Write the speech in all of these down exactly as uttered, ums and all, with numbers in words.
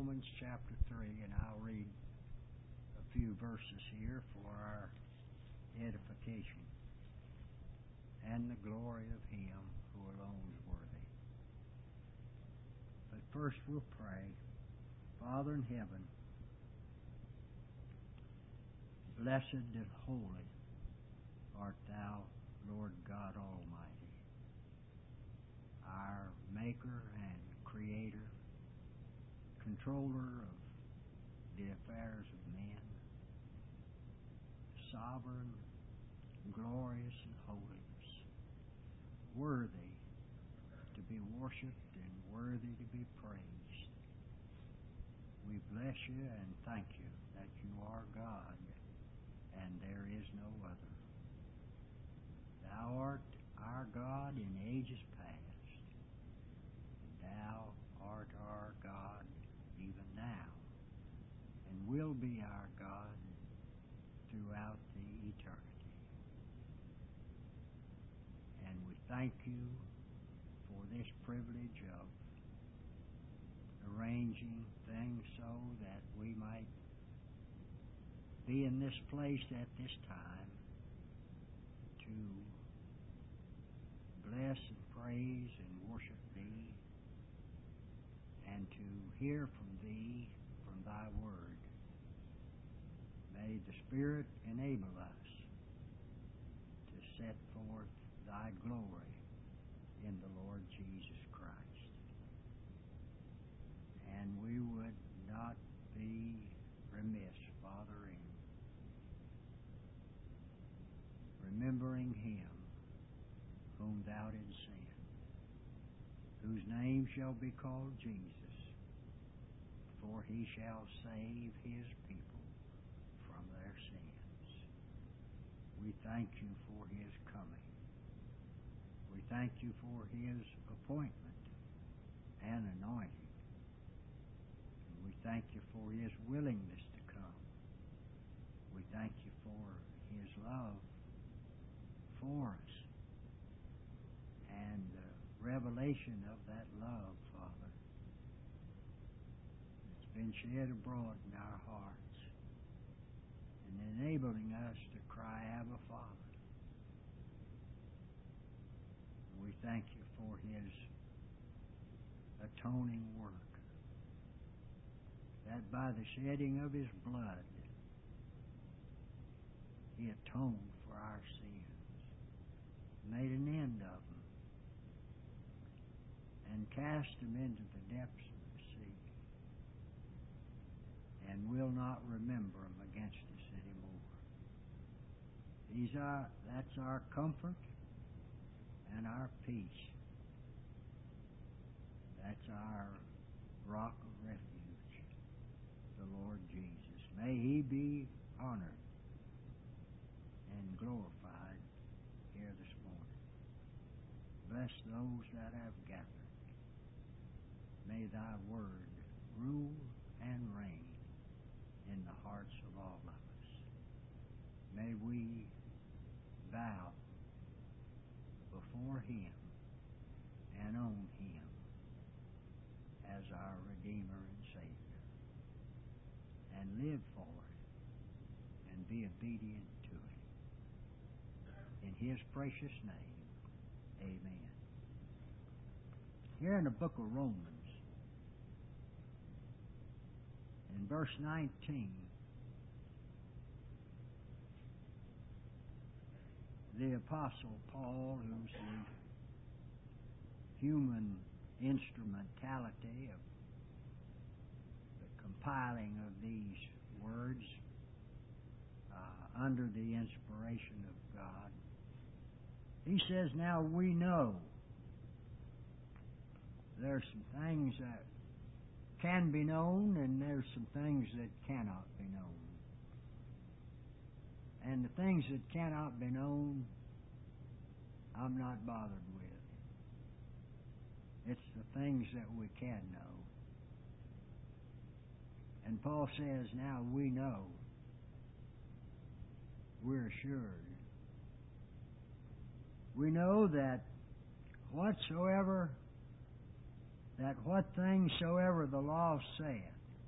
Romans chapter three, and I'll read a few verses here for our edification and the glory of Him who alone is worthy. But first we'll pray. Father in heaven, blessed and holy art Thou, Lord God Almighty, our Maker and Creator, Controller of the affairs of men, sovereign, glorious in holiness, worthy to be worshipped and worthy to be praised. We bless You and thank You that You are God and there is no other. Thou art our God in ages past, and Thou art our God even now, and will be our God throughout the eternity. And we thank You for this privilege of arranging things so that we might be in this place at this time to bless and praise and worship Thee, and to hear from Thee, from Thy Word. May the Spirit enable us to set forth Thy glory in the Lord Jesus Christ. And we would not be remiss, Father, in remembering Him whom Thou didst send, whose name shall be called Jesus, for He shall save His people from their sins. We thank You for His coming. We thank You for His appointment and anointing. And we thank You for His willingness to come. We thank You for His love for us and the revelation of that love, Father. It's been shed abroad in our hearts and enabling us to cry, Abba, Father. We thank You for His atoning work, that by the shedding of His blood He atoned for our sins, made an end of them, and cast them into the depths of the sea, and will not remember them against us anymore. These are, that's our comfort and our peace. That's our rock of refuge, the Lord Jesus. May He be honored and glorified here this morning. Bless those that have gathered. May Thy Word rule and reign in the hearts of all of us. May we bow before Him and on Him as our Redeemer and Savior, and live for Him and be obedient to Him. In His precious name, amen. Here in the book of Romans, in verse nineteen, the Apostle Paul, who's the human instrumentality of the compiling of these words uh, under the inspiration of God, he says, now we know there's some things that can be known and there's some things that cannot be known. And the things that cannot be known, I'm not bothered with. It's the things that we can know. And Paul says, now we know, we're assured. We know that whatsoever, that what things soever the law saith,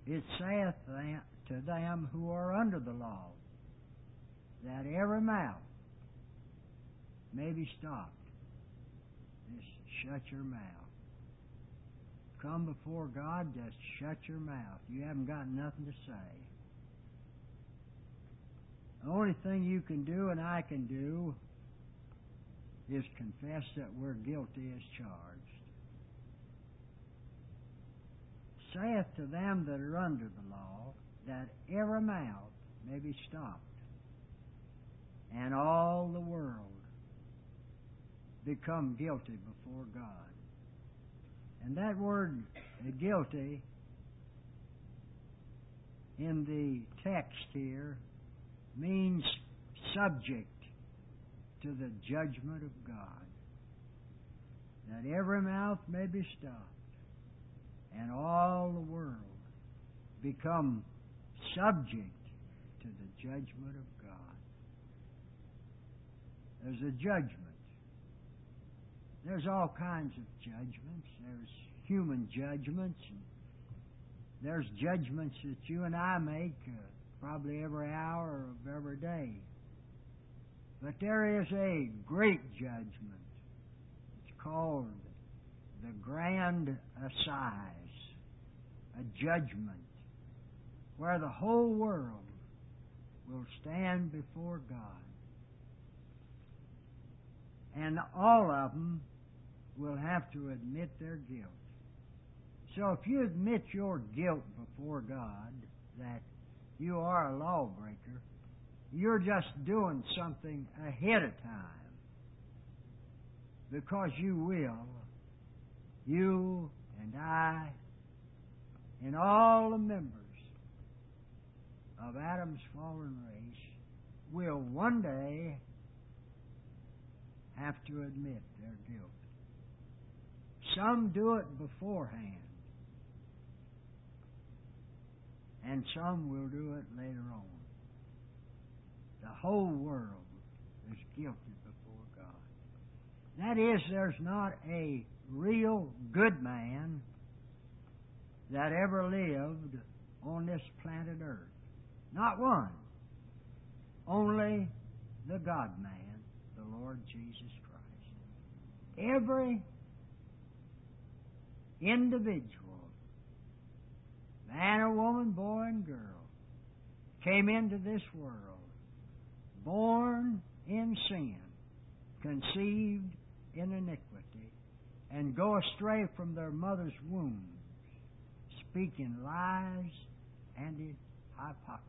it saith to them who are under the law, that every mouth may be stopped. Just shut your mouth. Come before God, just shut your mouth. You haven't got nothing to say. The only thing you can do and I can do is confess that we're guilty as charged. Saith to them that are under the law, that every mouth may be stopped, and all the world become guilty before God. And that word uh, guilty in the text here means subject to the judgment of God. That every mouth may be stopped, and all the world become subject to the judgment of God. There's a judgment. There's all kinds of judgments. There's human judgments. And there's judgments that you and I make uh, probably every hour of every day. But there is a great judgment. It's called the Grand Assize, a judgment where the whole world will stand before God. And all of them will have to admit their guilt. So if you admit your guilt before God, that you are a lawbreaker, you're just doing something ahead of time. Because you will, you and I, and all the members of Adam's fallen race will one day have to admit their guilt. Some do it beforehand, and some will do it later on. The whole world is guilty before God. That is, there's not a real good man that ever lived on this planet Earth. Not one. Only the God-man, the Lord Jesus Christ. Every individual, man or woman, boy and girl, came into this world born in sin, conceived in iniquity, and go astray from their mother's wombs, speaking lies and hypocrisy.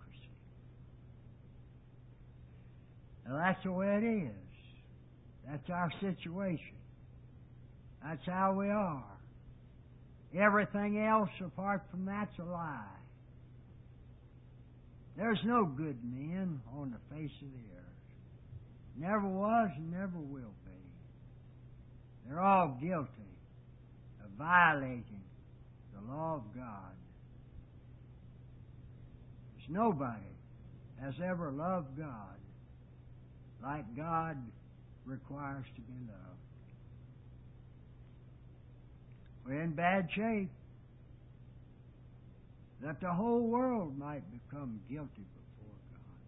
Now, that's the way it is. That's our situation. That's how we are. Everything else apart from that's a lie. There's no good men on the face of the earth. Never was and never will be. They're all guilty of violating the law of God. There's nobody has ever loved God like God requires to be loved. We're in bad shape, that the whole world might become guilty before God.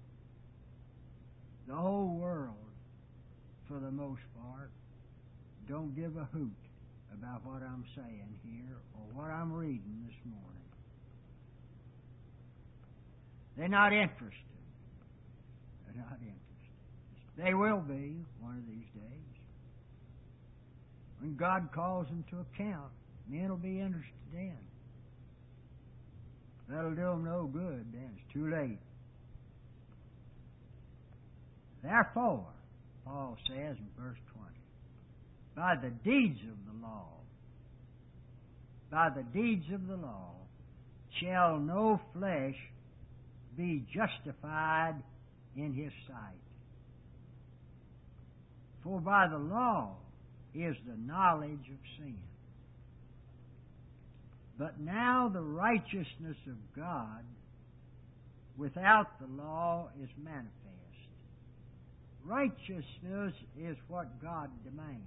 The whole world, for the most part, don't give a hoot about what I'm saying here or what I'm reading this morning. They're not interested. They're not interested. They will be one of these days. When God calls them to account, men will be interested then. That'll do them no good then. It's too late. Therefore, Paul says in verse twenty, by the deeds of the law, by the deeds of the law, shall no flesh be justified in his sight. For by the law is the knowledge of sin. But now the righteousness of God without the law is manifest. Righteousness is what God demands.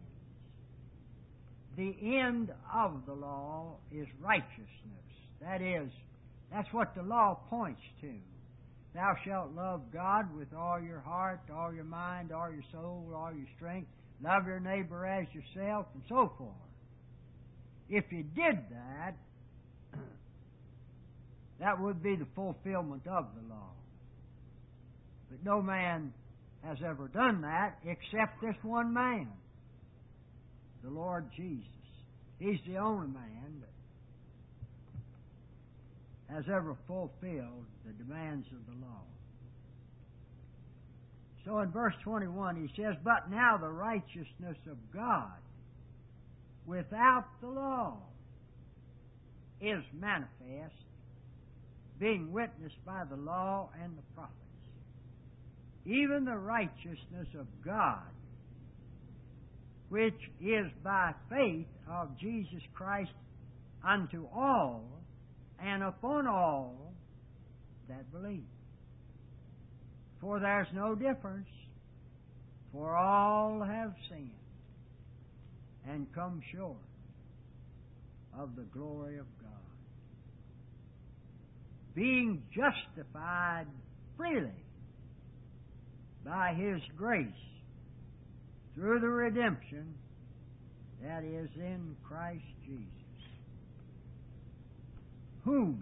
The end of the law is righteousness. That is, That's what the law points to. Thou shalt love God with all your heart, all your mind, all your soul, all your strength. Love your neighbor as yourself, and so forth. If you did that, that would be the fulfillment of the law. But no man has ever done that except this one man, the Lord Jesus. He's the only man that has ever fulfilled the demands of the law. So in verse twenty-one he says, But now the righteousness of God without the law is manifest, being witnessed by the law and the prophets. Even the righteousness of God, which is by faith of Jesus Christ unto all and upon all that believe. For there's no difference, for all have sinned and come short of the glory of God, being justified freely by His grace through the redemption that is in Christ Jesus. Whom?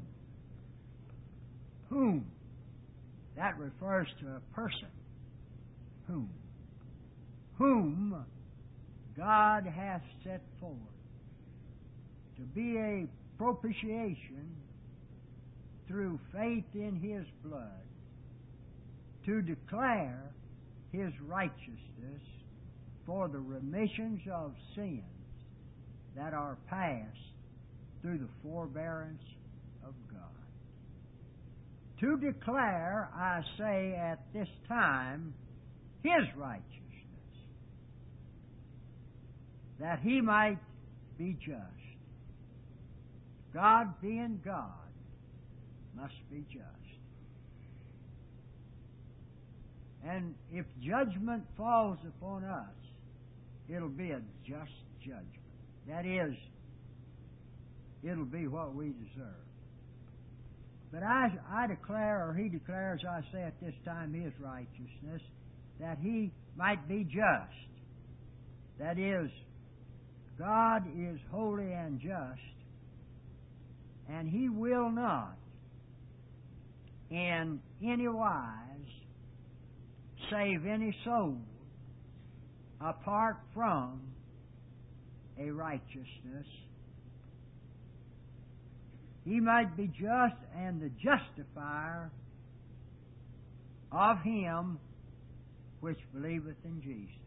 Whom? That refers to a person. Whom? Whom God hath set forth to be a propitiation through faith in His blood, to declare His righteousness for the remissions of sins that are passed through the forbearance of God. To declare, I say, at this time, His righteousness, that He might be just. God being God must be just. And if judgment falls upon us, it'll be a just judgment. That is, it'll be what we deserve. But I, I declare, or He declares, I say at this time, His righteousness, that He might be just. That is, God is holy and just, and He will not in any wise save any soul apart from a righteousness. He might be just and the justifier of him which believeth in Jesus.